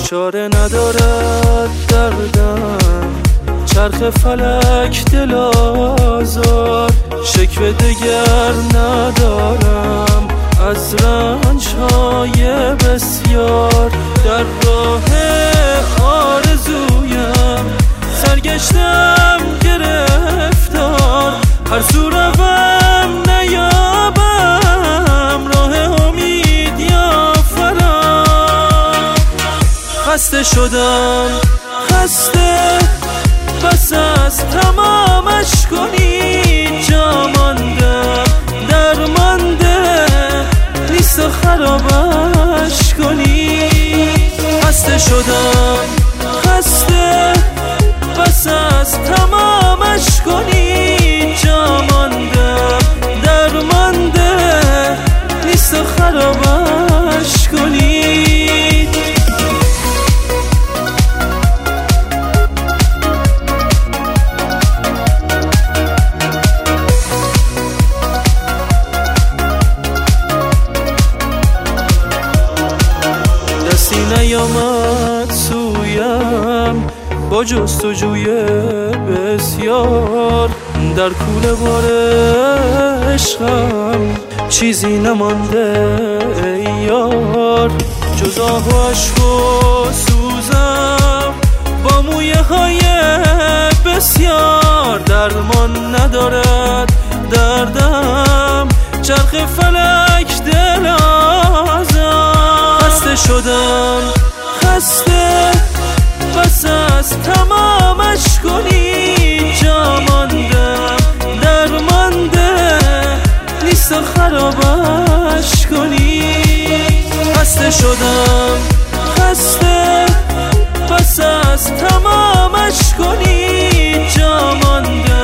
چاره ندارد دردم، چرخ فلک دل آزار، شکوه دگر ندارم از رنج‌های بسیار. در راه آرزویم سرگشتم گرفتار، هر سو روم نیابم راه امید یا فرار. خسته شدم خسته، بس از تمامش کنی، جا مانده درمانده نیست و خرابش کنی. خسته شدم خسته، بس از تمامش کنی، جا مانده درمانده نیست و خرابش کنی. کسی نیامد سویم با جستجوی بسیار، در کوله بار عشقم چیزی نمانده ای یار، جز آه و اشک و سوزم با مویه های بسیار. درمان ندارد دردم، چرخ فلک دل آزار. خسته شدم خسته، بس از تمامش کنی، جا مانده درمانده نیست و خرابش کنی. خسته شدم خسته، بس از تمامش کنی، جا مانده